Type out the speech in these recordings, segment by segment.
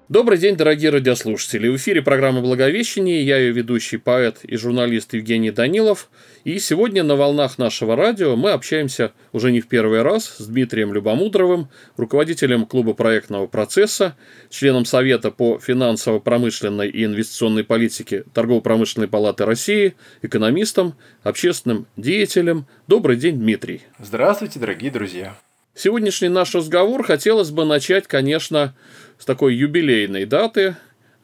Добрый день, дорогие радиослушатели. В эфире программа «Благовещение». Я ее ведущий поэт и журналист Евгений Данилов. И сегодня на волнах нашего радио мы общаемся уже не в первый раз с Дмитрием Любомудровым, руководителем клуба проектного процесса, членом Совета по финансово-промышленной и инвестиционной политике Торгово-промышленной палаты России, экономистом, общественным деятелем. Добрый день, Дмитрий. Здравствуйте, дорогие друзья. Сегодняшний наш разговор хотелось бы начать, конечно, с такой юбилейной даты.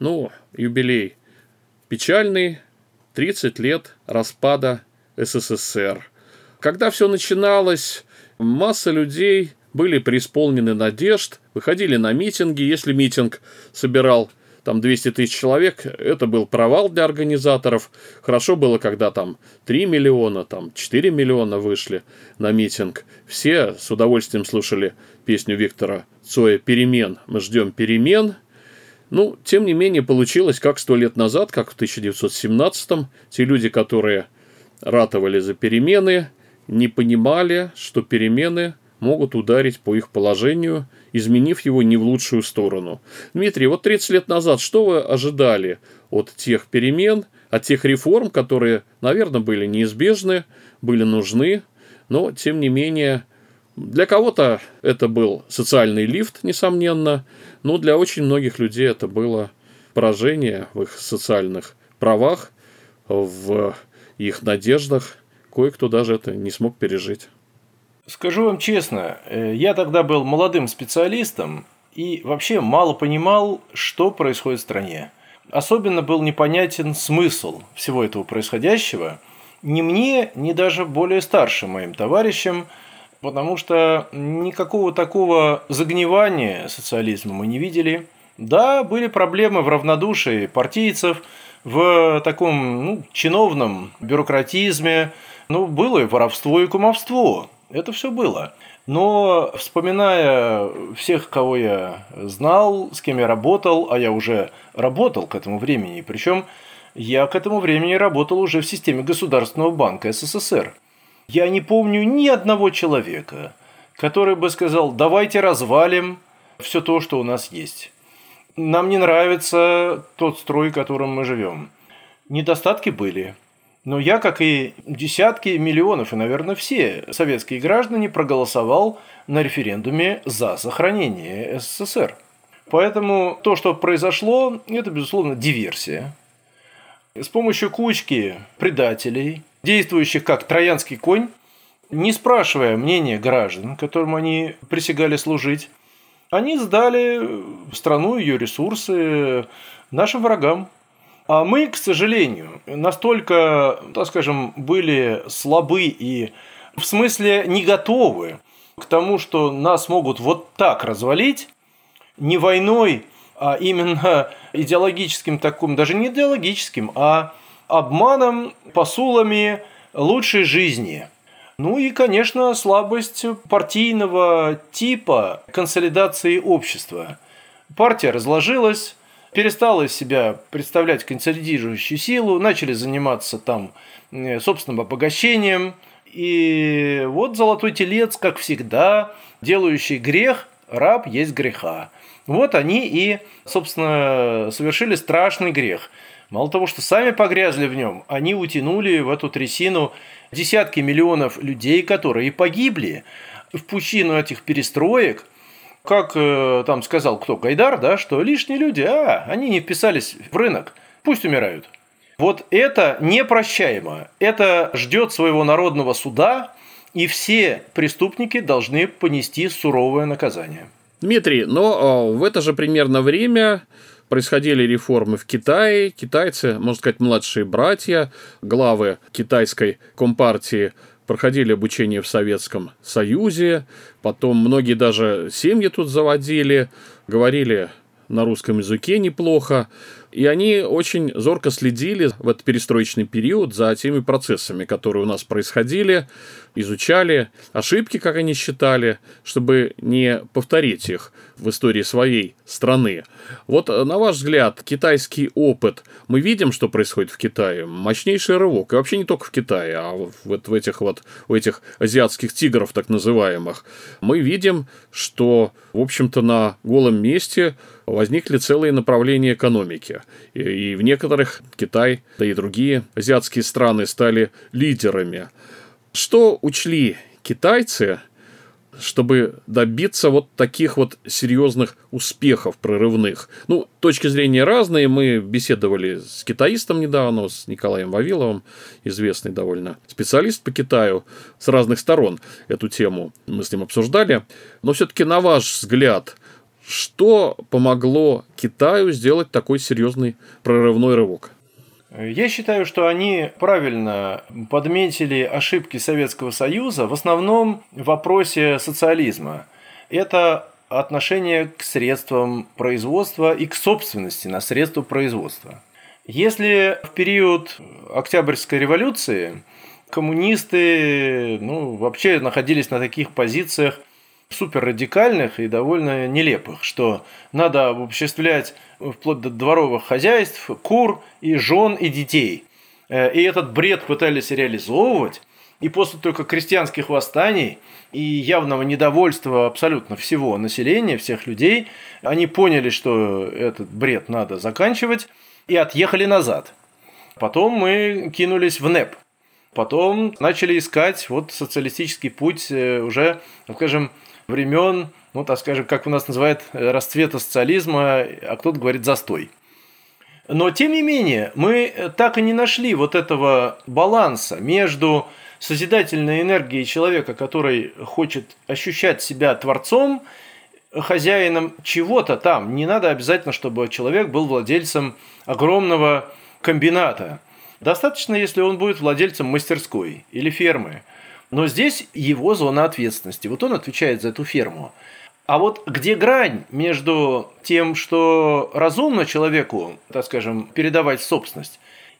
Юбилей печальный, 30 лет распада СССР. Когда все начиналось, масса людей были преисполнены надежд, выходили на митинги. Если митинг собирал 200 тысяч человек, это был провал для организаторов. Хорошо было, когда 3 миллиона, 4 миллиона вышли на митинг. Все с удовольствием слушали песню Виктора Цоя «Перемен». Мы ждем перемен. Тем не менее, получилось, как 100 лет назад, как в 1917-м. Те люди, которые ратовали за перемены, не понимали, что перемены могут ударить по их положению, изменив его не в лучшую сторону. Дмитрий, 30 лет назад что вы ожидали от тех перемен, от тех реформ, которые, наверное, были неизбежны, были нужны, но, тем не менее, для кого-то это был социальный лифт, несомненно, но для очень многих людей это было поражение в их социальных правах, в их надеждах. Кое-кто даже это не смог пережить. Скажу вам честно, я тогда был молодым специалистом и вообще мало понимал, что происходит в стране. Особенно был непонятен смысл всего этого происходящего ни мне, ни даже более старшим моим товарищам, потому что никакого такого загнивания социализма мы не видели. Да, были проблемы в равнодушии партийцев, в таком чиновном бюрократизме, было и воровство, и кумовство. Это все было. Но, вспоминая всех, кого я знал, с кем я работал, а я уже работал к этому времени, причем я к этому времени работал уже в системе Государственного банка СССР. Я не помню ни одного человека, который бы сказал: давайте развалим все то, что у нас есть. Нам не нравится тот строй, в котором мы живем. Недостатки были. Но я, как и десятки миллионов, и, наверное, все советские граждане, проголосовал на референдуме за сохранение СССР. Поэтому то, что произошло, это, безусловно, диверсия. С помощью кучки предателей, действующих как троянский конь, не спрашивая мнения граждан, которым они присягали служить, они сдали страну, ее ресурсы нашим врагам. А мы, к сожалению, настолько, были слабы и в смысле не готовы к тому, что нас могут вот так развалить, не войной, а именно идеологическим таким, даже не идеологическим, а обманом, посулами лучшей жизни. И, конечно, слабость партийного типа консолидации общества. Партия разложилась, перестала из себя представлять консолидирующую силу, начали заниматься собственным обогащением. И золотой телец, как всегда, делающий грех, раб есть греха. Они и, собственно, совершили страшный грех. Мало того, что сами погрязли в нем, они утянули в эту трясину десятки миллионов людей, которые погибли в пучину этих перестроек. Как сказал Гайдар, что лишние люди, они не вписались в рынок, пусть умирают. Это непрощаемо. Это ждет своего народного суда, и все преступники должны понести суровое наказание. Дмитрий, но в это же примерно время происходили реформы в Китае. Китайцы, можно сказать, младшие братья, главы китайской компартии проходили обучение в Советском Союзе, потом многие даже семьи тут заводили, говорили на русском языке неплохо. И они очень зорко следили в этот перестроечный период за теми процессами, которые у нас происходили, изучали ошибки, как они считали, чтобы не повторить их в истории своей страны. Вот, на ваш взгляд, китайский опыт, мы видим, что происходит в Китае, мощнейший рывок, и вообще не только в Китае, а вот у этих азиатских тигров, так называемых, мы видим, что, в общем-то, на голом месте возникли целые направления экономики. И в некоторых Китай, да и другие азиатские страны стали лидерами. Что учли китайцы, чтобы добиться вот таких вот серьезных успехов прорывных? Ну, точки зрения разные. Мы беседовали с китаистом недавно, с Николаем Вавиловым, известный довольно специалист по Китаю, с разных сторон эту тему мы с ним обсуждали. Но все-таки, на ваш взгляд, что помогло Китаю сделать такой серьезный прорывной рывок? Я считаю, что они правильно подметили ошибки Советского Союза в основном в вопросе социализма. Это отношение к средствам производства и к собственности на средства производства. Если в период Октябрьской революции коммунисты вообще находились на таких позициях суперрадикальных и довольно нелепых, что надо обобществлять вплоть до дворовых хозяйств, кур и жен и детей. И этот бред пытались реализовывать, и после только крестьянских восстаний и явного недовольства абсолютно всего населения, всех людей, они поняли, что этот бред надо заканчивать, и отъехали назад. Потом мы кинулись в НЭП. Потом начали искать социалистический путь уже, скажем, времен, как у нас называют, расцвета социализма, а кто-то говорит застой. Но, тем не менее, мы так и не нашли вот этого баланса между созидательной энергией человека, который хочет ощущать себя творцом, хозяином чего-то там. Не надо обязательно, чтобы человек был владельцем огромного комбината. Достаточно, если он будет владельцем мастерской или фермы. Но здесь его зона ответственности. Вот он отвечает за эту ферму. А вот где грань между тем, что разумно человеку, так скажем, передавать собственность,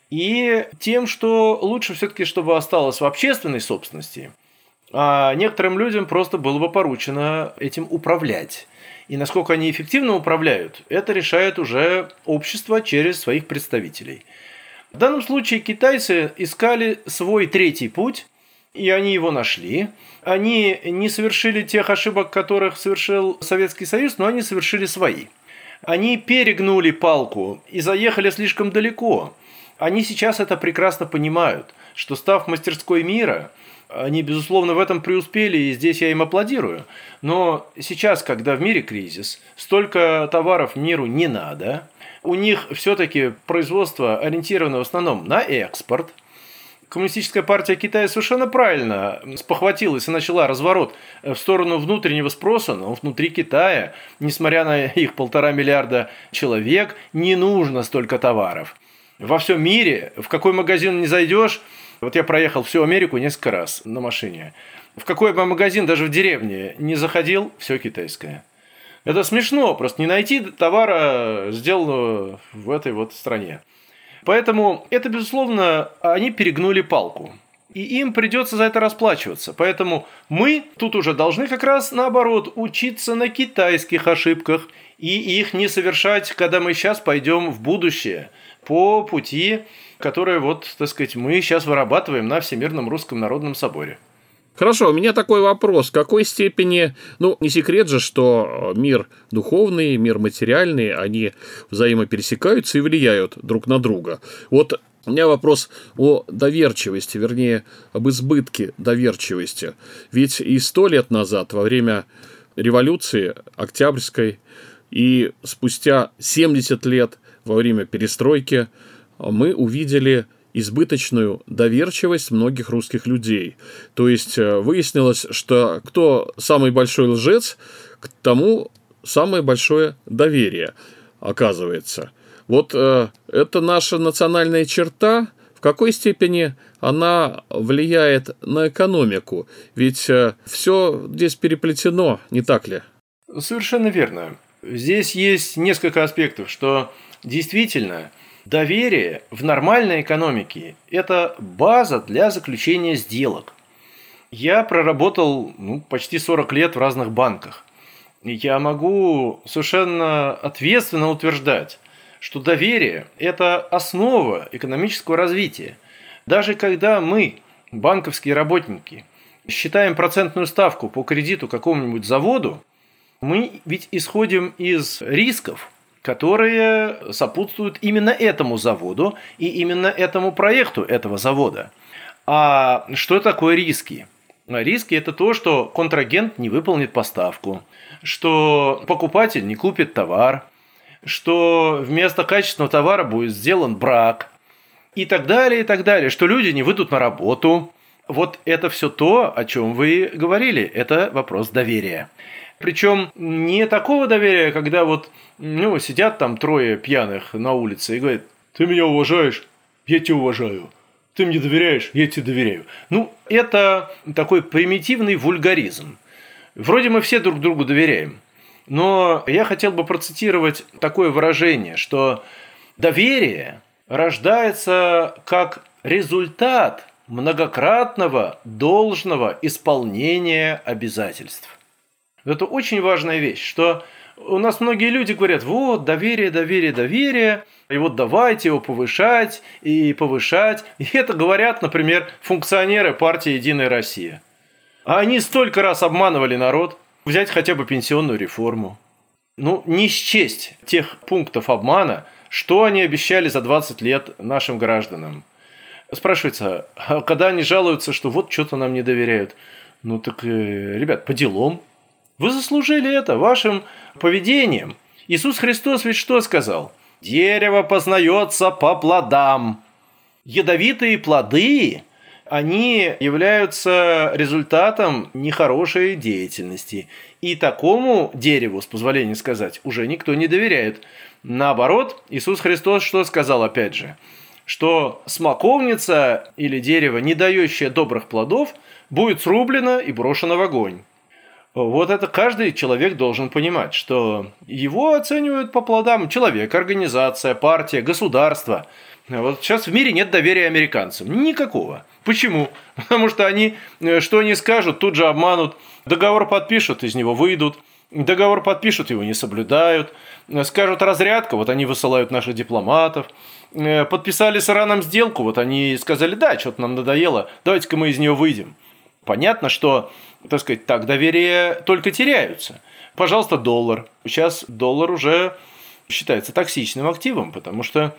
и тем, что лучше все-таки, чтобы осталось в общественной собственности, а некоторым людям просто было бы поручено этим управлять. И насколько они эффективно управляют, это решает уже общество через своих представителей. В данном случае китайцы искали свой третий путь, и они его нашли. Они не совершили тех ошибок, которых совершил Советский Союз, но они совершили свои. Они перегнули палку и заехали слишком далеко. Они сейчас это прекрасно понимают, что, став мастерской мира, они, безусловно, в этом преуспели, и здесь я им аплодирую. Но сейчас, когда в мире кризис, столько товаров миру не надо, у них все-таки производство ориентировано в основном на экспорт. Коммунистическая партия Китая совершенно правильно спохватилась и начала разворот в сторону внутреннего спроса, но внутри Китая, несмотря на их 1,5 миллиарда человек, не нужно столько товаров. Во всем мире, в какой магазин не зайдешь, вот я проехал всю Америку несколько раз на машине, в какой бы магазин даже в деревне не заходил, все китайское. Это смешно, просто не найти товара, сделанного в этой стране. Поэтому это, безусловно, они перегнули палку. И им придется за это расплачиваться. Поэтому мы тут уже должны как раз наоборот учиться на китайских ошибках и их не совершать, когда мы сейчас пойдем в будущее по пути, который мы сейчас вырабатываем на Всемирном Русском Народном Соборе. Хорошо, у меня такой вопрос. В какой степени, не секрет же, что мир духовный, мир материальный, они взаимопересекаются и влияют друг на друга. Вот у меня вопрос о доверчивости, вернее, об избытке доверчивости. Ведь и 100 лет назад, во время революции Октябрьской, и спустя 70 лет во время перестройки мы увидели избыточную доверчивость многих русских людей. То есть выяснилось, что кто самый большой лжец, к тому самое большое доверие оказывается. Вот это наша национальная черта. В какой степени она влияет на экономику? Ведь все здесь переплетено, не так ли? Совершенно верно. Здесь есть несколько аспектов, что действительно доверие в нормальной экономике – это база для заключения сделок. Я проработал почти 40 лет в разных банках. И я могу совершенно ответственно утверждать, что доверие – это основа экономического развития. Даже когда мы, банковские работники, считаем процентную ставку по кредиту какому-нибудь заводу, мы ведь исходим из рисков, которые сопутствуют именно этому заводу и именно этому проекту этого завода. А что такое риски? Риски – это то, что контрагент не выполнит поставку, что покупатель не купит товар, что вместо качественного товара будет сделан брак и так далее, что люди не выйдут на работу. Вот это все то, о чем вы говорили, это вопрос доверия. Причем не такого доверия, когда сидят там трое пьяных на улице и говорят: ты меня уважаешь, я тебя уважаю. Ты мне доверяешь, я тебе доверяю. Это такой примитивный вульгаризм. Вроде мы все друг другу доверяем. Но я хотел бы процитировать такое выражение, что доверие рождается как результат многократного должного исполнения обязательств. Это очень важная вещь, что у нас многие люди говорят: вот, доверие, доверие, доверие, и вот давайте его повышать и повышать. И это говорят, например, функционеры партии «Единая Россия». А они столько раз обманывали народ. Взять хотя бы пенсионную реформу. Не счесть тех пунктов обмана, что они обещали за 20 лет нашим гражданам. Спрашивается, а когда они жалуются, что вот что-то нам не доверяют? Ребят, по делам. Вы заслужили это вашим поведением. Иисус Христос ведь что сказал? Дерево познается по плодам. Ядовитые плоды, они являются результатом нехорошей деятельности. И такому дереву, с позволения сказать, уже никто не доверяет. Наоборот, Иисус Христос что сказал опять же? Что смоковница или дерево, не дающее добрых плодов, будет срублено и брошено в огонь. Вот это каждый человек должен понимать, что его оценивают по плодам человек, организация, партия, государство. Вот сейчас в мире нет доверия американцам. Никакого. Почему? Потому что они, что они скажут, тут же обманут. Договор подпишут, из него выйдут. Договор подпишут, его не соблюдают. Скажут разрядка, вот они высылают наших дипломатов. Подписали с Ираном сделку, вот они сказали: да, что-то нам надоело, давайте-ка мы из нее выйдем. Понятно, что, так доверие только теряются. Пожалуйста, доллар. Сейчас доллар уже считается токсичным активом, потому что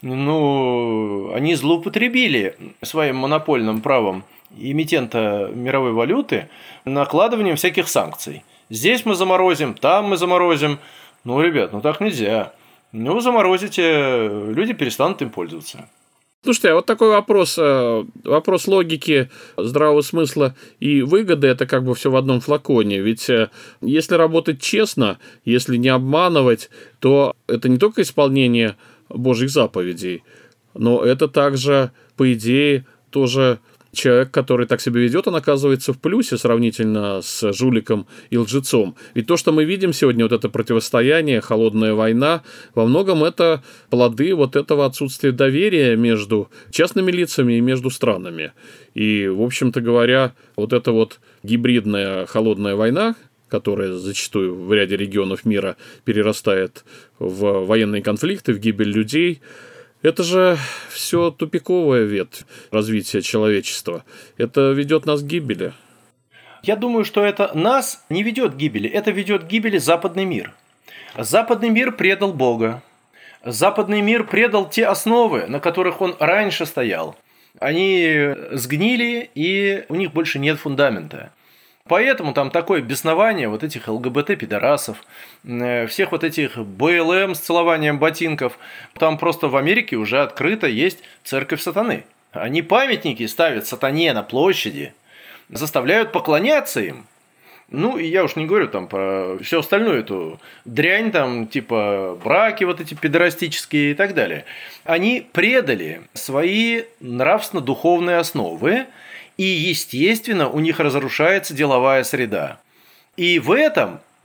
они злоупотребили своим монопольным правом эмитента мировой валюты накладыванием всяких санкций. Здесь мы заморозим, там мы заморозим. Ребят, так нельзя. Заморозите, люди перестанут им пользоваться. Слушайте, а вот такой вопрос логики, здравого смысла и выгоды – это как бы все в одном флаконе. Ведь если работать честно, если не обманывать, то это не только исполнение Божьих заповедей, но это также, по идее, тоже человек, который так себя ведет, он оказывается в плюсе сравнительно с жуликом и лжецом. Ведь то, что мы видим сегодня, вот это противостояние, холодная война, во многом это плоды вот этого отсутствия доверия между частными лицами и между странами. И, в общем-то говоря, вот эта вот гибридная холодная война, которая зачастую в ряде регионов мира перерастает в военные конфликты, в гибель людей, это же все тупиковая ветвь развития человечества. Это ведет нас к гибели. Я думаю, что это нас не ведет к гибели, это ведет к гибели западный мир. Западный мир предал Бога. Западный мир предал те основы, на которых он раньше стоял. Они сгнили, и у них больше нет фундамента. Поэтому там такое беснование вот этих ЛГБТ-пидорасов, всех вот этих БЛМ с целованием ботинков. Там просто в Америке уже открыто есть церковь сатаны. Они памятники ставят сатане на площади, заставляют поклоняться им. И я уж не говорю там про всю остальную эту дрянь, там типа браки вот эти пидорастические и так далее. Они предали свои нравственно-духовные основы, и, естественно, у них разрушается деловая среда. И в этом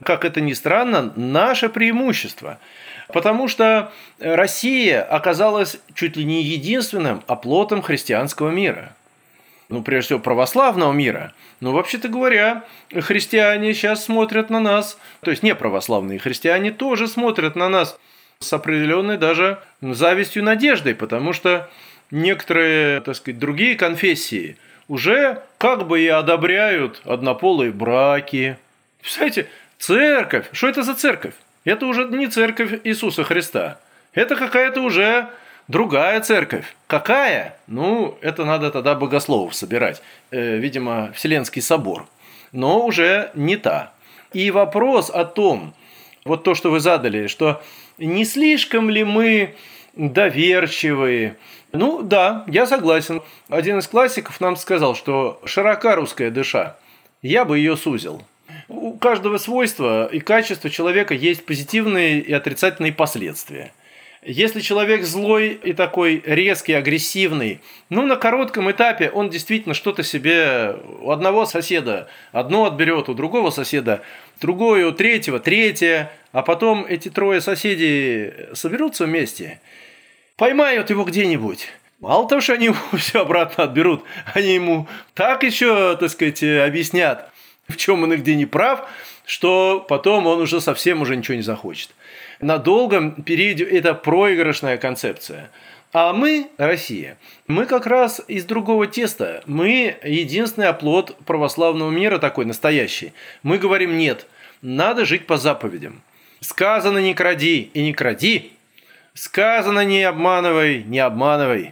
как это ни странно, наше преимущество. Потому что Россия оказалась чуть ли не единственным оплотом христианского мира. Прежде всего, православного мира. Но, вообще-то говоря, христиане сейчас смотрят на нас, то есть неправославные христиане тоже смотрят на нас с определенной даже завистью и надеждой, потому что некоторые, так сказать, другие конфессии уже как бы и одобряют однополые браки. Представляете, церковь, что это за церковь? Это уже не церковь Иисуса Христа, это какая-то уже другая церковь. Какая? Это надо тогда богословов собирать. Видимо, Вселенский собор. Но уже не та. И вопрос о том, вот то, что вы задали, что не слишком ли мы доверчивые? Да, я согласен. Один из классиков нам сказал, что широка русская душа. Я бы ее сузил. У каждого свойства и качества человека есть позитивные и отрицательные последствия. Если человек злой и такой резкий, агрессивный, на коротком этапе он действительно что-то себе у одного соседа одно отберет, у другого соседа другое, у третьего третье, а потом эти трое соседей соберутся вместе, поймают его где-нибудь. Мало того, что они ему все обратно отберут, они ему так еще, так сказать, объяснят, в чем он и где не прав, что потом он уже совсем уже ничего не захочет. На долгом периоде это проигрышная концепция. А мы, Россия, мы как раз из другого теста. Мы единственный оплот православного мира такой настоящий. Мы говорим нет, надо жить по заповедям. Сказано не кради и не кради. Сказано не обманывай, не обманывай.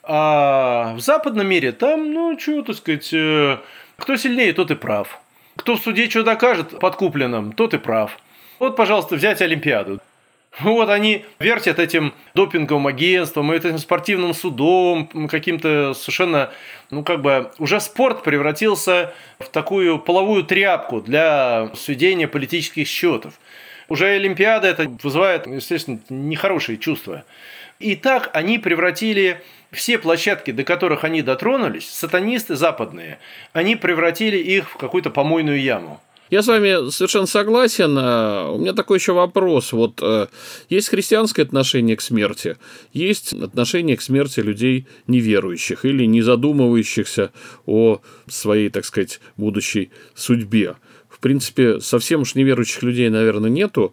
А в западном мире там, так сказать, кто сильнее, тот и прав. Кто в суде что докажет подкупленным, тот и прав. Вот, пожалуйста, взять Олимпиаду. Вот они вертят этим допинговым агентством, этим спортивным судом, каким-то совершенно, уже спорт превратился в такую половую тряпку для сведения политических счетов. Уже Олимпиада это вызывает, естественно, нехорошие чувства. И так они превратили все площадки, до которых они дотронулись, сатанисты западные, они превратили их в какую-то помойную яму. Я с вами совершенно согласен. У меня такой еще вопрос. Есть христианское отношение к смерти, есть отношение к смерти людей неверующих или не задумывающихся о своей, так сказать, будущей судьбе. В принципе, совсем уж неверующих людей, наверное, нету.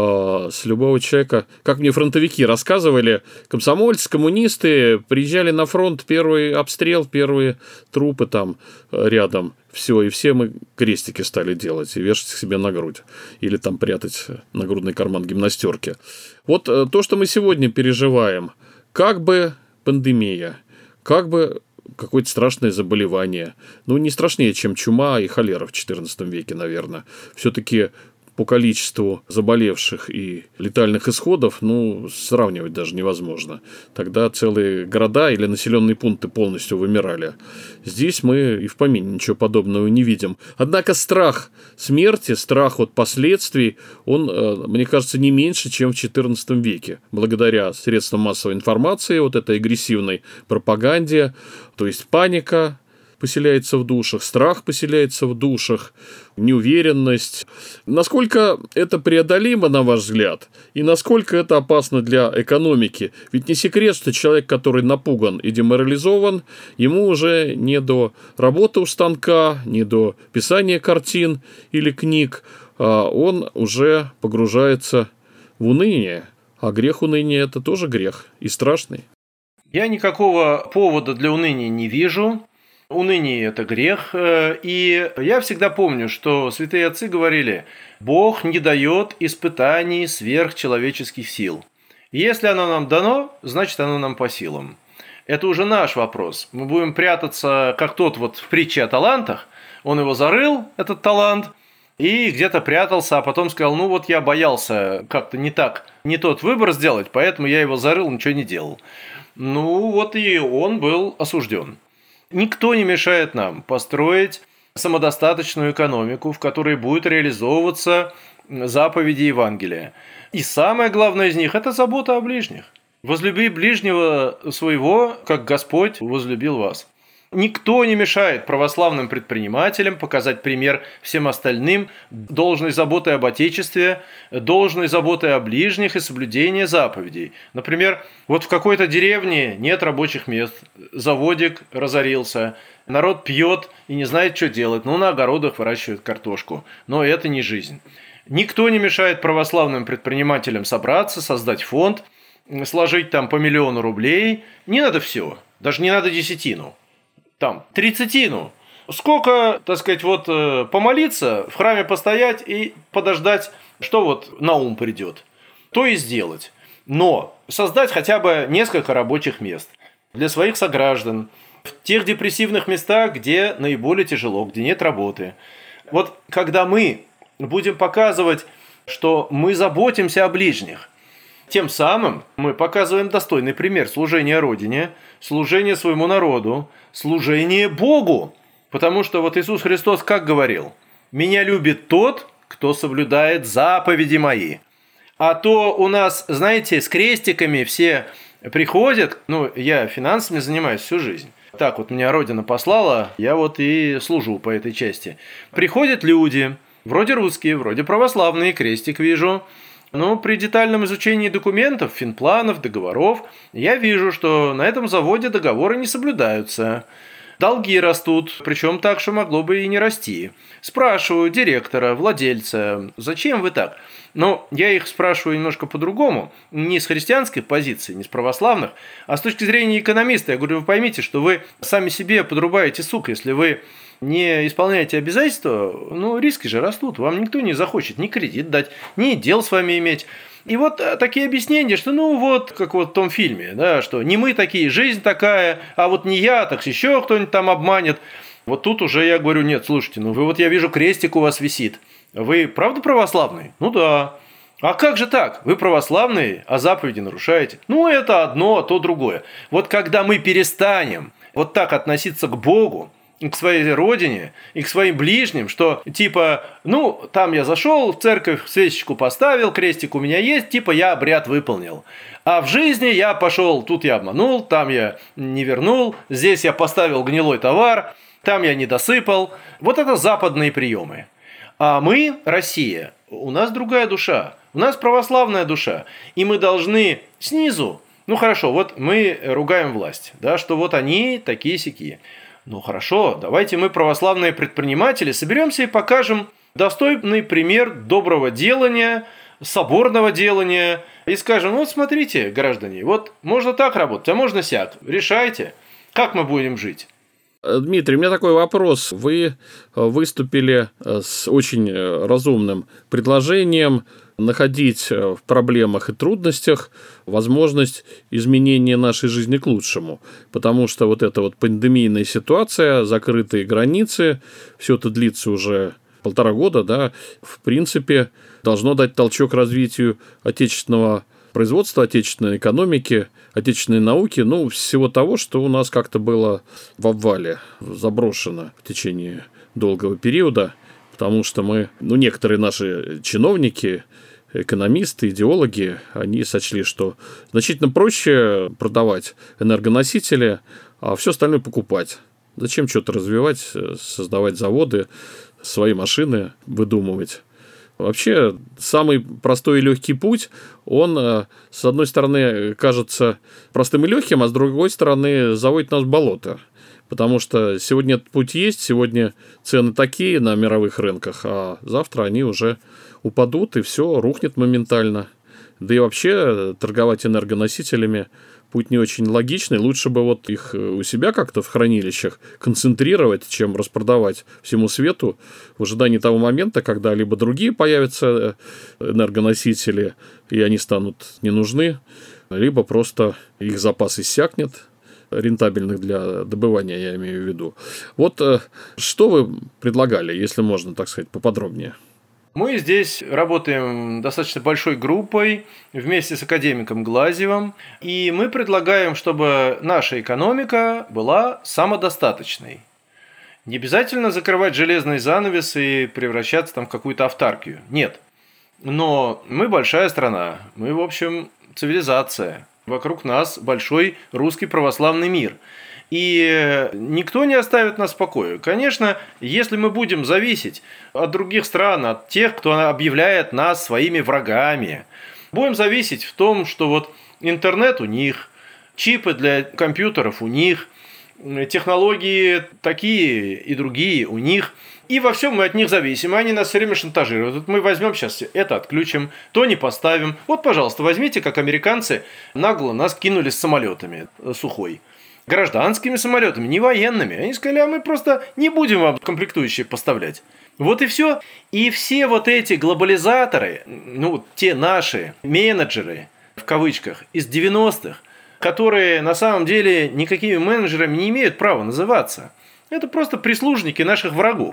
С любого человека, как мне фронтовики рассказывали, комсомольцы, коммунисты приезжали на фронт, первый обстрел, первые трупы там рядом. Все, и все мы крестики стали делать и вешать их себе на грудь. Или там прятать нагрудный карман гимнастерки. То, что мы сегодня переживаем, как бы пандемия, как бы какое-то страшное заболевание. Не страшнее, чем чума и холера в XIV веке, наверное. Все-таки по количеству заболевших и летальных исходов, сравнивать даже невозможно. Тогда целые города или населенные пункты полностью вымирали. Здесь мы и в помине ничего подобного не видим. Однако страх смерти, страх от последствий, он, мне кажется, не меньше, чем в XIV веке. Благодаря средствам массовой информации, этой агрессивной пропаганде, то есть паника поселяется в душах, страх поселяется в душах, неуверенность. Насколько это преодолимо, на ваш взгляд, и насколько это опасно для экономики? Ведь не секрет, что человек, который напуган и деморализован, ему уже не до работы у станка, не до писания картин или книг, а он уже погружается в уныние. А грех уныния – это тоже грех, и страшный. Я никакого повода для уныния не вижу. Уныние – это грех, и я всегда помню, что святые отцы говорили: Бог не дает испытаний сверхчеловеческих сил. Если оно нам дано, значит оно нам по силам. Это уже наш вопрос. Мы будем прятаться, как тот в притче о талантах. Он его зарыл, этот талант, и где-то прятался, а потом сказал: я боялся как-то не тот выбор сделать, поэтому я его зарыл, ничего не делал. И он был осужден. Никто не мешает нам построить самодостаточную экономику, в которой будут реализовываться заповеди Евангелия. И самое главное из них – это забота о ближних. Возлюби ближнего своего, как Господь возлюбил вас. Никто не мешает православным предпринимателям показать пример всем остальным должной заботы об Отечестве, должной заботы о ближних и соблюдения заповедей. Например, вот в какой-то деревне нет рабочих мест, заводик разорился, народ пьет и не знает, что делать, на огородах выращивают картошку, но это не жизнь. Никто не мешает православным предпринимателям собраться, создать фонд, сложить там по 1 000 000 рублей. Не надо все, даже не надо 10. Там, 30. Сколько, так сказать, помолиться, в храме постоять и подождать, что на ум придет, то и сделать. Но создать хотя бы несколько рабочих мест для своих сограждан в тех депрессивных местах, где наиболее тяжело, где нет работы. Вот когда мы будем показывать, что мы заботимся о ближних, тем самым мы показываем достойный пример служения Родине, служения своему народу, служения Богу. Потому что Иисус Христос как говорил: «Меня любит тот, кто соблюдает заповеди мои». А то у нас, знаете, с крестиками все приходят, я финансами занимаюсь всю жизнь. Так меня Родина послала, я и служу по этой части. Приходят люди, вроде русские, вроде православные, крестик вижу. Но при детальном изучении документов, финпланов, договоров, я вижу, что на этом заводе договоры не соблюдаются. Долги растут, причем так, что могло бы и не расти. Спрашиваю директора, владельца, зачем вы так? Но я их спрашиваю немножко по-другому, не с христианской позиции, не с православных, а с точки зрения экономиста. Я говорю, вы поймите, что вы сами себе подрубаете сук, если вы не исполняете обязательства, риски же растут, вам никто не захочет ни кредит дать, ни дел с вами иметь. И такие объяснения, что как в том фильме, да, что не мы такие, жизнь такая, а не я, так еще кто-нибудь там обманет. Тут уже я говорю, нет, слушайте, я вижу, крестик у вас висит. Вы правда православный? Да. А как же так? Вы православные, а заповеди нарушаете? Это одно, а то другое. Когда мы перестанем так относиться к Богу, к своей родине и к своим ближним, что там я зашел в церковь, свечечку поставил, крестик у меня есть, я обряд выполнил. А в жизни я пошел, тут я обманул, там я не вернул, здесь я поставил гнилой товар, там я не досыпал. Это западные приемы. А мы, Россия, у нас другая душа, у нас православная душа, и мы должны снизу, хорошо, мы ругаем власть, да, что они такие-сякие. Хорошо, давайте мы, православные предприниматели, соберемся и покажем достойный пример доброго делания, соборного делания. И скажем, смотрите, граждане, можно так работать, а можно сяк. Решайте, как мы будем жить. Дмитрий, у меня такой вопрос. Вы выступили с очень разумным предложением находить в проблемах и трудностях возможность изменения нашей жизни к лучшему. Потому что эта пандемийная ситуация, закрытые границы, все это длится уже 1,5 года, да, в принципе, должно дать толчок развитию отечественного производства, отечественной экономики, отечественной науки, всего того, что у нас как-то было в обвале, заброшено в течение долгого периода, потому что некоторые наши чиновники, экономисты, идеологи, они сочли, что значительно проще продавать энергоносители, а все остальное покупать. Зачем что-то развивать, создавать заводы, свои машины выдумывать? Вообще, самый простой и легкий путь, он, с одной стороны, кажется простым и легким, а с другой стороны, заводит нас в болото. Потому что сегодня этот путь есть, сегодня цены такие на мировых рынках, а завтра они уже упадут, и все рухнет моментально. Да и вообще торговать энергоносителями путь не очень логичный. Лучше бы их у себя как-то в хранилищах концентрировать, чем распродавать всему свету в ожидании того момента, когда либо другие появятся энергоносители, и они станут не нужны, либо просто их запас иссякнет, рентабельных для добывания, я имею в виду. Что вы предлагали, если можно, так сказать, поподробнее? Мы здесь работаем достаточно большой группой вместе с академиком Глазьевым, и мы предлагаем, чтобы наша экономика была самодостаточной. Не обязательно закрывать железный занавес и превращаться в какую-то автаркию. Нет. Но мы большая страна, мы, в общем, цивилизация. Вокруг нас большой русский православный мир. И никто не оставит нас в покое. Конечно, если мы будем зависеть от других стран, от тех, кто объявляет нас своими врагами, будем зависеть в том, что вот интернет у них, чипы для компьютеров у них, технологии такие и другие у них, и во всем мы от них зависим, и они нас все время шантажируют. Вот мы возьмем сейчас это отключим, то не поставим. Вот, пожалуйста, возьмите, как американцы нагло нас кинули с самолетами Сухой. Гражданскими самолетами, не военными. Они сказали, а мы просто не будем вам комплектующие поставлять. Вот и все. И все вот эти глобализаторы, ну, те наши менеджеры, в кавычках, из 90-х, которые на самом деле никакими менеджерами не имеют права называться. Это просто прислужники наших врагов.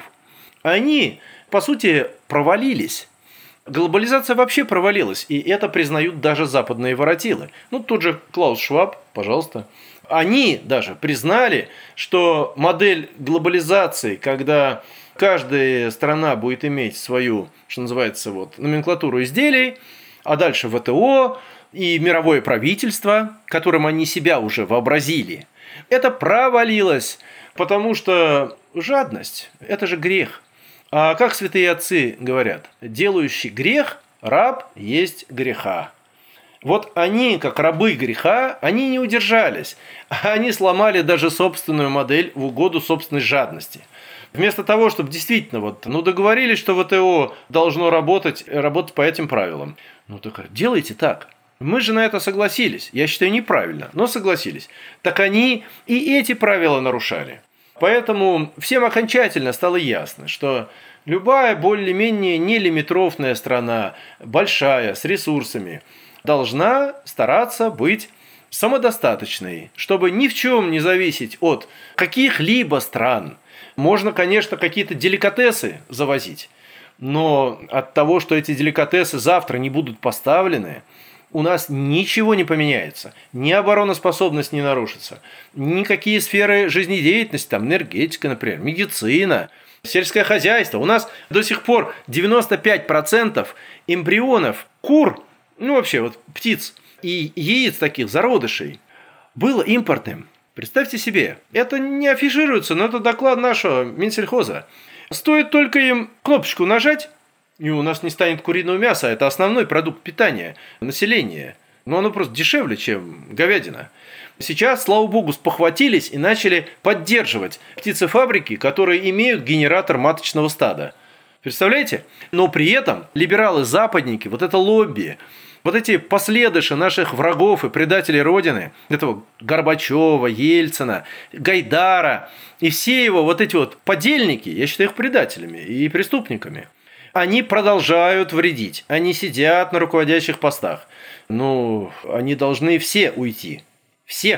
Они, по сути, провалились. Глобализация вообще провалилась, и это признают даже западные воротилы. Ну, тот же Клаус Шваб, пожалуйста. Они даже признали, что модель глобализации, когда каждая страна будет иметь свою, что называется, вот, номенклатуру изделий, а дальше ВТО и мировое правительство, которым они себя уже вообразили, это провалилось, потому что жадность – это же грех. А как святые отцы говорят, делающий грех, раб есть греха. Вот они, как рабы греха, они не удержались. Они сломали даже собственную модель в угоду собственной жадности. Вместо того, чтобы действительно договорились, что ВТО должно работать по этим правилам. Ну так делайте так. Мы же на это согласились. Я считаю, неправильно, но согласились. Так они и эти правила нарушали. Поэтому всем окончательно стало ясно, что любая более-менее нелимитрофная страна, большая, с ресурсами, должна стараться быть самодостаточной, чтобы ни в чем не зависеть от каких-либо стран. Можно, конечно, какие-то деликатесы завозить, но от того, что эти деликатесы завтра не будут поставлены, у нас ничего не поменяется. Ни обороноспособность не нарушится, никакие сферы жизнедеятельности, там энергетика, например, медицина, сельское хозяйство. У нас до сих пор 95% эмбрионов кур, вообще птиц и яиц таких, зародышей, было импортным. Представьте себе, это не афишируется, но это доклад нашего Минсельхоза. Стоит только им кнопочку нажать, и у нас не станет куриного мяса, это основной продукт питания населения. Но оно просто дешевле, чем говядина. Сейчас, слава богу, спохватились и начали поддерживать птицефабрики, которые имеют генератор маточного стада. Представляете? Но при этом либералы-западники, вот это лобби, вот эти последыши наших врагов и предателей Родины, этого Горбачева, Ельцина, Гайдара, и все его вот эти подельники, я считаю их предателями и преступниками, они продолжают вредить. Они сидят на руководящих постах. Они должны все уйти. Все.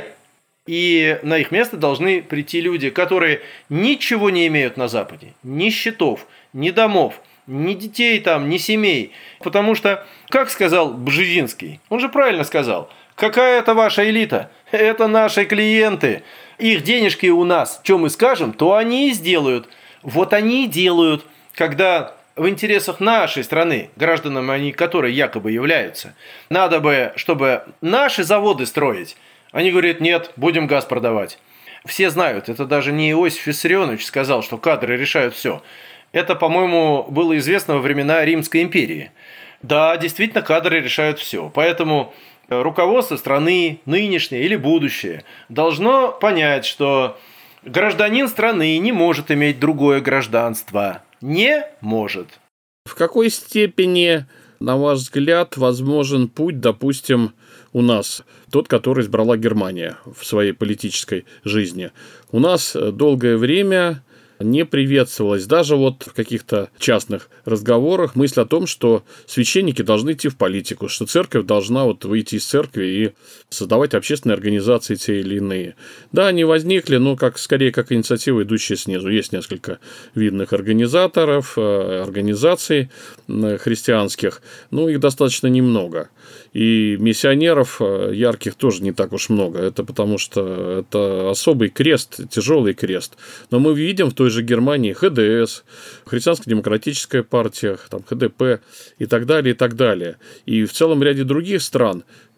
И на их место должны прийти люди, которые ничего не имеют на Западе. Ни счетов, ни домов, ни детей там, ни семей. Потому что, как сказал Бжезинский, он же правильно сказал, какая это ваша элита? Это наши клиенты. Их денежки у нас. Что мы скажем, то они и сделают. Вот они и делают, когда в интересах нашей страны, гражданам они, которые якобы являются, надо бы, чтобы наши заводы строить. Они говорят, нет, будем газ продавать. Все знают, это даже не Иосиф Виссарионович сказал, что кадры решают все. Это, по-моему, было известно во времена Римской империи. Да, действительно, кадры решают все. Поэтому руководство страны, нынешнее или будущее, должно понять, что гражданин страны не может иметь другое гражданство. Не может. В какой степени, на ваш взгляд, возможен путь, допустим, у нас, тот, который избрала Германия в своей политической жизни? У нас долгое время не приветствовалась даже в каких-то частных разговорах мысль о том, что священники должны идти в политику, что церковь должна выйти из церкви и создавать общественные организации те или иные. Да, они возникли, но скорее как инициатива, идущая снизу. Есть несколько видных организаторов, организаций христианских, но их достаточно немного. И миссионеров ярких тоже не так уж много. Это потому что это особый крест, тяжелый крест. Но мы видим в той же Германии ХДС, Христианско-демократическая партия, ХДП и так далее, и так далее. И в целом ряде других стран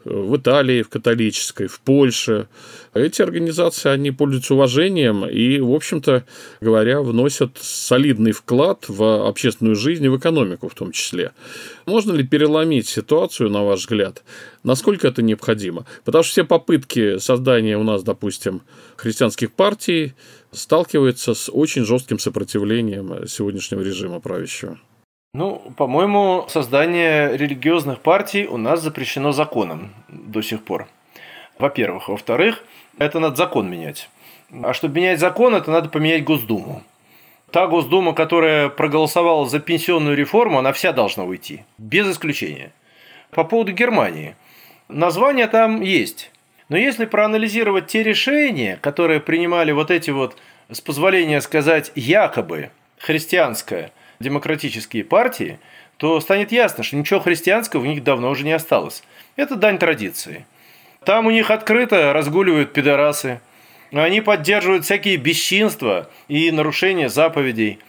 в Италии, в католической, в Польше. Эти организации, они пользуются уважением и, в общем-то говоря, вносят солидный вклад в общественную жизнь и в экономику в том числе. Можно ли переломить ситуацию, на ваш взгляд? Насколько это необходимо? Потому что все попытки создания у нас, допустим, христианских партий сталкиваются с очень жестким сопротивлением сегодняшнего режима правящего. По-моему, создание религиозных партий у нас запрещено законом до сих пор. Во-первых. Во-вторых, это надо закон менять. А чтобы менять закон, это надо поменять Госдуму. Та Госдума, которая проголосовала за пенсионную реформу, она вся должна уйти. Без исключения. По поводу Германии. Название там есть. Но если проанализировать те решения, которые принимали вот эти вот, с позволения сказать, якобы христианское, демократические партии, то станет ясно, что ничего христианского в них давно уже не осталось. Это дань традиции. Там у них открыто разгуливают пидорасы. Они поддерживают всякие бесчинства и нарушения заповедей.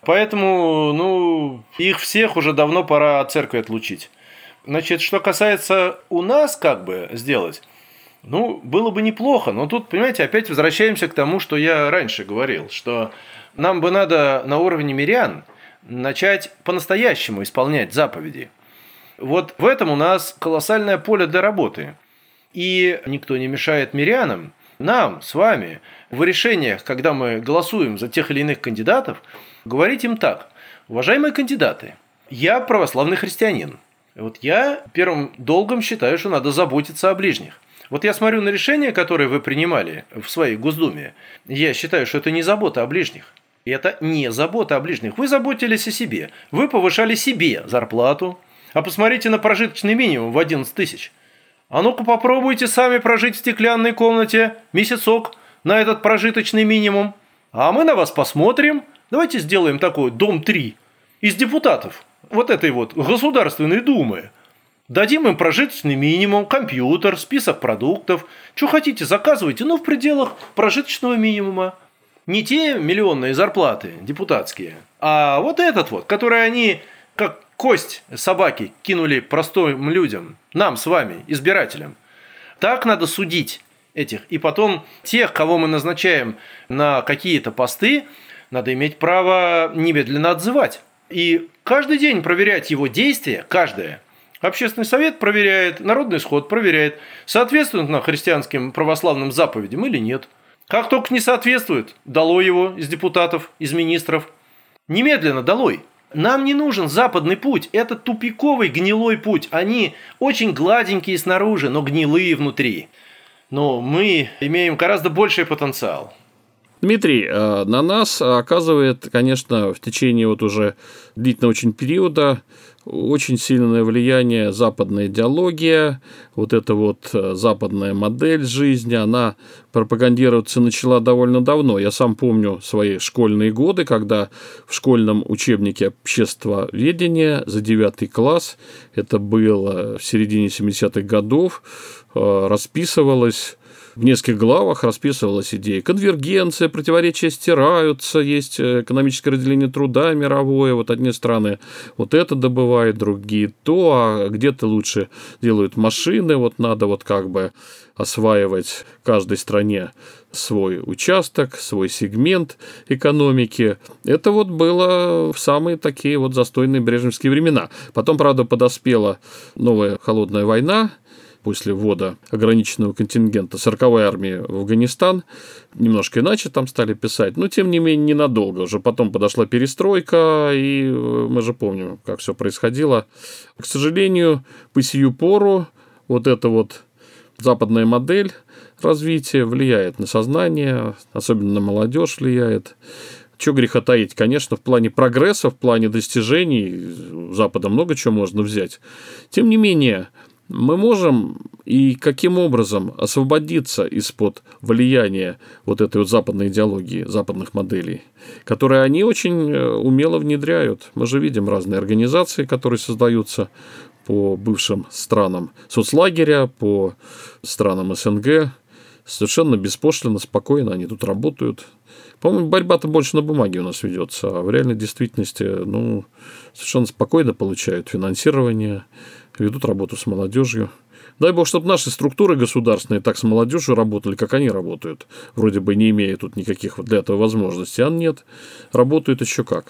Поэтому, их всех уже давно пора от церкви отлучить. Значит, что касается у нас сделать, было бы неплохо. Но тут, понимаете, опять возвращаемся к тому, что я раньше говорил, что нам бы надо на уровне мирян начать по-настоящему исполнять заповеди. Вот в этом у нас колоссальное поле для работы. И никто не мешает мирянам, нам с вами, в решениях, когда мы голосуем за тех или иных кандидатов, говорить им так: уважаемые кандидаты, я православный христианин. Вот я первым долгом считаю, что надо заботиться о ближних. Вот я смотрю на решения, которые вы принимали в своей Госдуме, я считаю, что это не забота о ближних. Это не забота о ближних. Вы заботились о себе. Вы повышали себе зарплату. А посмотрите на прожиточный минимум в 11 тысяч. А ну-ка попробуйте сами прожить в стеклянной комнате месяцок на этот прожиточный минимум. А мы на вас посмотрим. Давайте сделаем такой дом 3 из депутатов вот этой вот Государственной Думы. Дадим им прожиточный минимум, компьютер, список продуктов. Что хотите, заказывайте, но в пределах прожиточного минимума. Не те миллионные зарплаты депутатские, а вот этот вот, который они, как кость собаки, кинули простым людям, нам с вами, избирателям. Так надо судить этих. И потом тех, кого мы назначаем на какие-то посты, надо иметь право немедленно отзывать. И каждый день проверять его действия, каждое. Общественный совет проверяет, народный сход проверяет, соответствует на христианским православным заповедям или нет. Как только не соответствует, долой его из депутатов, из министров. Немедленно долой. Нам не нужен западный путь. Это тупиковый, гнилой путь. Они очень гладенькие снаружи, но гнилые внутри. Но мы имеем гораздо больший потенциал. Дмитрий, на нас оказывает, конечно, в течение уже длительного очень периода очень сильное влияние западная идеология, эта западная модель жизни, она пропагандироваться начала довольно давно. Я сам помню свои школьные годы, когда в школьном учебнике обществоведения за 9 класс, это было в середине 70-х годов, расписывалось в нескольких главах расписывалась идея конвергенция, противоречия стираются, есть экономическое разделение труда мировое, одни страны это добывают, другие то, а где-то лучше делают машины, надо осваивать в каждой стране свой участок, свой сегмент экономики. Это было в самые такие застойные брежневские времена. Потом, правда, подоспела новая холодная война, после ввода ограниченного контингента 40-й армии в Афганистан. Немножко иначе там стали писать, но тем не менее ненадолго. Уже потом подошла перестройка, и мы же помним, как все происходило. К сожалению, по сию пору эта западная модель развития влияет на сознание, особенно на молодежь влияет. Чего греха таить, конечно, в плане прогресса, в плане достижений у Запада много чего можно взять. Тем не менее, мы можем и каким образом освободиться из-под влияния этой западной идеологии, западных моделей, которые они очень умело внедряют. Мы же видим разные организации, которые создаются по бывшим странам соцлагеря, по странам СНГ. Совершенно беспошлинно, спокойно они тут работают. По-моему, борьба-то больше на бумаге у нас ведется, а в реальной действительности совершенно спокойно получают финансирование, ведут работу с молодежью. Дай бог, чтобы наши структуры государственные так с молодежью работали, как они работают. Вроде бы не имея тут никаких для этого возможностей. А нет, работают еще как.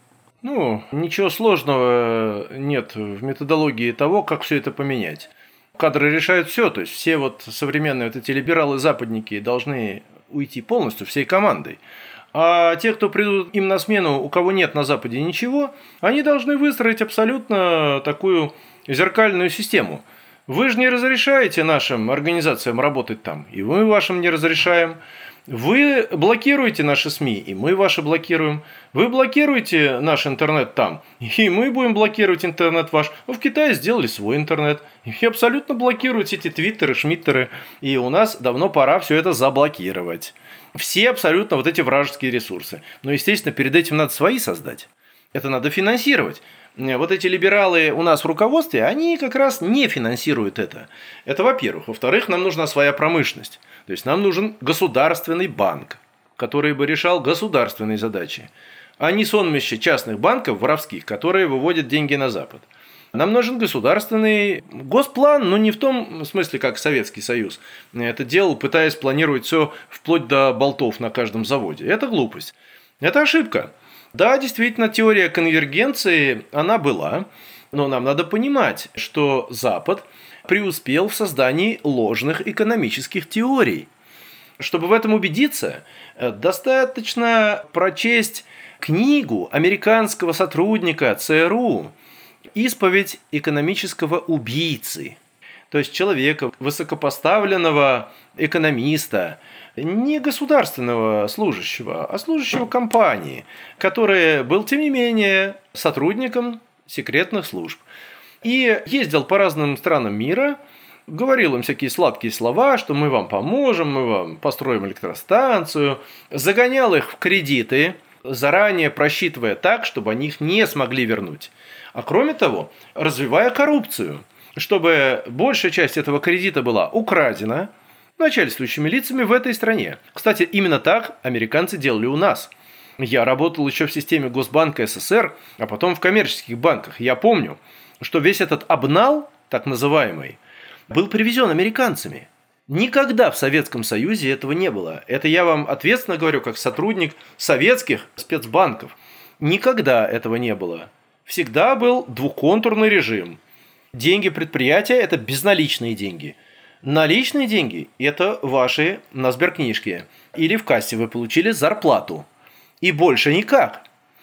Ничего сложного нет в методологии того, как все это поменять. Кадры решают все, то есть все современные эти либералы-западники должны уйти полностью, всей командой. А те, кто придут им на смену, у кого нет на Западе ничего, они должны выстроить абсолютно такую зеркальную систему. Вы же не разрешаете нашим организациям работать там, и мы вашим не разрешаем. Вы блокируете наши СМИ, и мы ваши блокируем. Вы блокируете наш интернет там, и мы будем блокировать интернет ваш. В Китае сделали свой интернет. И абсолютно блокируют эти твиттеры, шмиттеры. И у нас давно пора все это заблокировать. Все абсолютно эти вражеские ресурсы. Но, естественно, перед этим надо свои создать. Это надо финансировать. Эти либералы у нас в руководстве, они как раз не финансируют это. Это во-первых. Во-вторых, нам нужна своя промышленность. То есть нам нужен государственный банк, который бы решал государственные задачи, а не сонмище частных банков воровских, которые выводят деньги на Запад. Нам нужен государственный госплан, но не в том смысле, как Советский Союз это делал, пытаясь планировать все вплоть до болтов на каждом заводе. Это глупость. Это ошибка. Да, действительно, теория конвергенции, она была, но нам надо понимать, что Запад преуспел в создании ложных экономических теорий. Чтобы в этом убедиться, достаточно прочесть книгу американского сотрудника ЦРУ «Исповедь экономического убийцы». То есть человека, высокопоставленного экономиста, не государственного служащего, а служащего компании, который был, тем не менее, сотрудником секретных служб. И ездил по разным странам мира, говорил им всякие сладкие слова, что мы вам поможем, мы вам построим электростанцию, загонял их в кредиты, заранее просчитывая так, чтобы они их не смогли вернуть. А кроме того, развивая коррупцию, чтобы большая часть этого кредита была украдена начальствующими лицами в этой стране. Кстати, именно так американцы делали у нас. Я работал еще в системе Госбанка СССР, а потом в коммерческих банках. Я помню, что весь этот обнал, так называемый, был привезен американцами. Никогда в Советском Союзе этого не было. Это я вам ответственно говорю, как сотрудник советских спецбанков. Никогда этого не было. Всегда был двухконтурный режим. Деньги предприятия – это безналичные деньги. Наличные деньги – это ваши на сберкнижке. Или в кассе вы получили зарплату. И больше никак.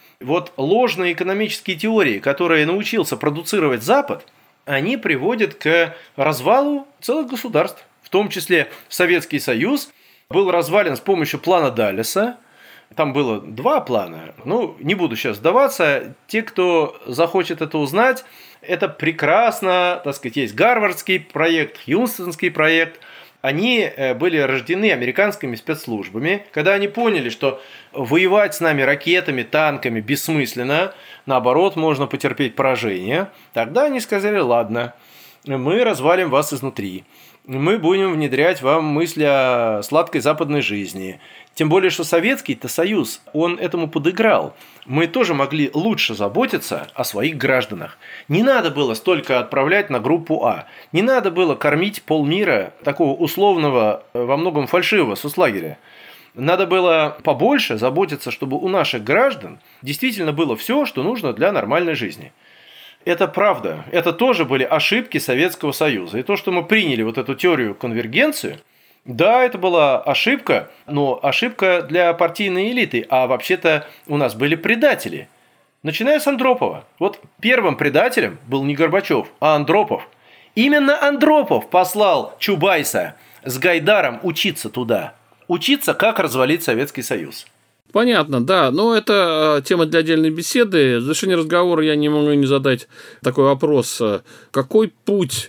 Ложные экономические теории, которые научился продуцировать Запад, они приводят к развалу целых государств. В том числе Советский Союз был развален с помощью плана Даллеса. Там было 2 плана. Не буду сейчас сдаваться. Те, кто захочет это узнать, это прекрасно. Есть гарвардский проект, хьюстонский проект. Они были рождены американскими спецслужбами, когда они поняли, что воевать с нами ракетами, танками бессмысленно, наоборот, можно потерпеть поражение. Тогда они сказали: ладно, мы развалим вас изнутри. Мы будем внедрять вам мысли о сладкой западной жизни. Тем более, что Советский-то Союз, он этому подыграл. Мы тоже могли лучше заботиться о своих гражданах. Не надо было столько отправлять на группу А. Не надо было кормить полмира такого условного, во многом фальшивого соцлагеря. Надо было побольше заботиться, чтобы у наших граждан действительно было все, что нужно для нормальной жизни. Это правда. Это тоже были ошибки Советского Союза. И то, что мы приняли эту теорию конвергенции, да, это была ошибка, но ошибка для партийной элиты. А вообще-то у нас были предатели. Начиная с Андропова. Первым предателем был не Горбачев, а Андропов. Именно Андропов послал Чубайса с Гайдаром учиться туда. Учиться, как развалить Советский Союз. Понятно, да, но это тема для отдельной беседы. В завершении разговора я не могу не задать такой вопрос. Какой путь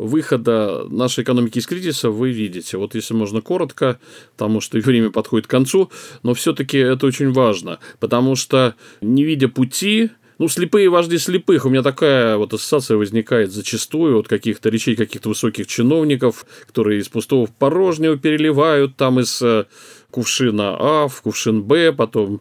выхода нашей экономики из кризиса вы видите? Если можно коротко, потому что время подходит к концу, но все-таки это очень важно, потому что, не видя пути, слепые вожди слепых. У меня такая ассоциация возникает зачастую от каких-то речей каких-то высоких чиновников, которые из пустого в порожнего переливают там из кувшина А в кувшин Б, потом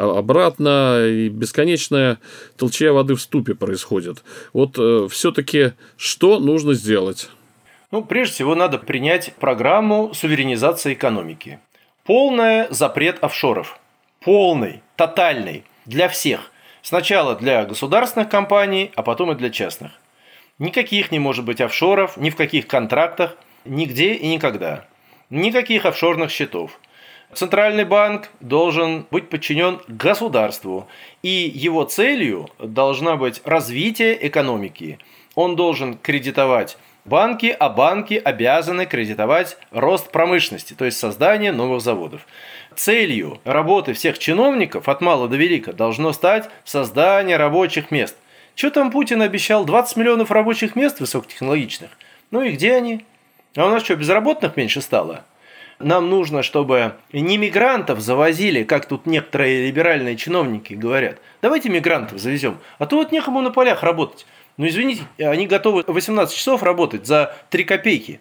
обратно, и бесконечная толчья воды в ступе происходит. Все-таки что нужно сделать? Прежде всего, надо принять программу суверенизации экономики. Полный запрет офшоров. Полный, тотальный, для всех. Сначала для государственных компаний, а потом и для частных. Никаких не может быть офшоров, ни в каких контрактах, нигде и никогда. Никаких офшорных счетов. Центральный банк должен быть подчинен государству, и его целью должна быть развитие экономики. Он должен кредитовать банки, а банки обязаны кредитовать рост промышленности, то есть создание новых заводов. Целью работы всех чиновников от мала до велика должно стать создание рабочих мест. Что там Путин обещал? 20 миллионов рабочих мест высокотехнологичных? И где они? А у нас что, безработных меньше стало? Нам нужно, чтобы не мигрантов завозили, как тут некоторые либеральные чиновники говорят. Давайте мигрантов завезем, а то некому на полях работать. Извините, они готовы 18 часов работать за 3 копейки.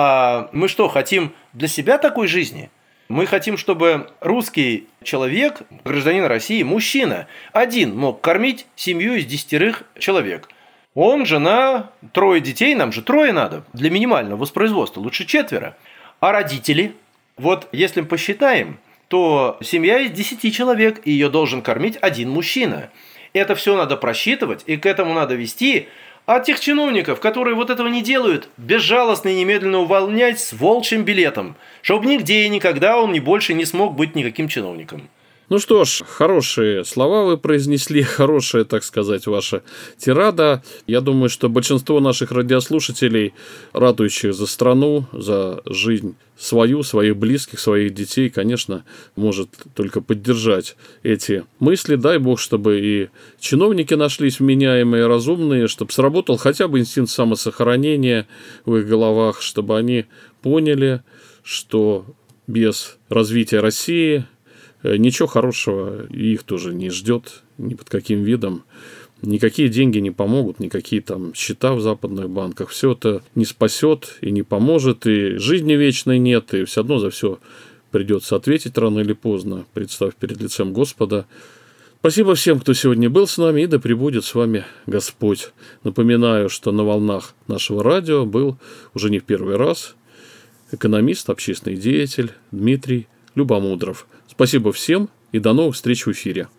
А мы что, хотим для себя такой жизни? Мы хотим, чтобы русский человек, гражданин России, мужчина, один мог кормить семью из 10 человек. Он, жена, 3 детей, нам же 3 надо для минимального воспроизводства, лучше 4. А родители? Если мы посчитаем, то семья из 10 человек, и ее должен кормить один мужчина. Это все надо просчитывать, и к этому надо вести. А тех чиновников, которые этого не делают, безжалостно и немедленно увольнять с волчьим билетом, чтобы нигде и никогда он больше не смог быть никаким чиновником. Ну что ж, хорошие слова вы произнесли, хорошая, так сказать, ваша тирада. Я думаю, что большинство наших радиослушателей, радующих за страну, за жизнь свою, своих близких, своих детей, конечно, может только поддержать эти мысли. Дай бог, чтобы и чиновники нашлись вменяемые, разумные, чтобы сработал хотя бы инстинкт самосохранения в их головах, чтобы они поняли, что без развития России ничего хорошего их тоже не ждет ни под каким видом. Никакие деньги не помогут, никакие там счета в западных банках. Все это не спасет и не поможет, и жизни вечной нет, и все равно за все придется ответить рано или поздно, представь перед лицем Господа. Спасибо всем, кто сегодня был с нами, и да пребудет с вами Господь. Напоминаю, что на волнах нашего радио был уже не в первый раз экономист, общественный деятель Дмитрий Любомудров. Спасибо всем и до новых встреч в эфире.